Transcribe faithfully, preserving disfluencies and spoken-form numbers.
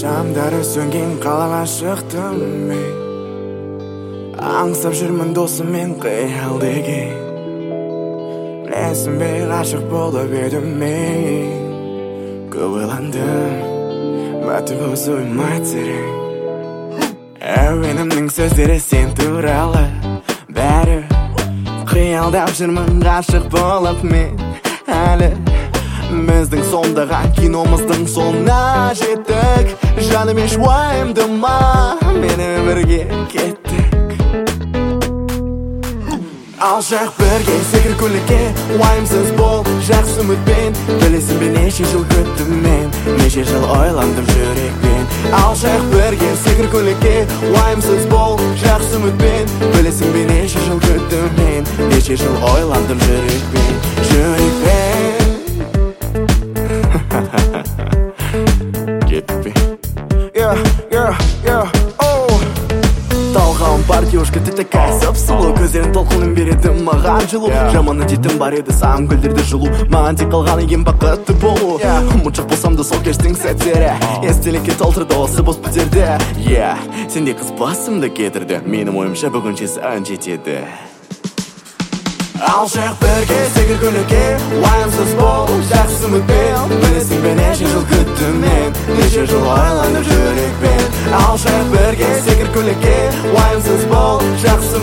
Шамдары сөнген қалаға шықтым мен, аңсап жүрмін досыммен қиялдеге. Білесің бе, ғашық болып едім мен, көп ойландым, батып өз ойым айт терең. Әуенімнің сөздері сен туралы, бәрі қиялдап жүрмін ғашық болып мен. Әлі біздің сомдаған киномыздың соңына жеттік. Жаным еш уайымдама, мені бірге кеттік. Алшақ бірге секір көлікке, уайымсыз бол, жақсы үмітпен. Білесің бе, неше жыл күттім мен, неше жыл ойландым жүрекпен. Алшақ бірге секір көлікке, уайымсыз бол, жақсы үмітпен. Білесің бе, неше жыл күттім мен, неше жыл ойландым жүрекпен. Жүрекпен кетпе. Yeah, yeah, yeah, oh. Талғауым бар девушка, ты такая сап-сұлу, көздерің толқынын береді маған жылу. Жаман әдетім бар еді саған гүлдерді жылу, маған тек қалғаны ең бақытты болу. Ұмытшақ болсам да сол кештің сәттері естелікке толтырды осы бос пәтерді. Yeah, сенде қыз басымды кетірді, менің ойымша бүгінше саған жетеді. Алшақ бірге секір көлікке, уайымсыз бол, жақсы үмітпен. Білесің бе, неше жыл күттім мен, неше жыл ойландым жүрекпен. Алшақ бірге секір көлікке, уайымсыз бол, жақсы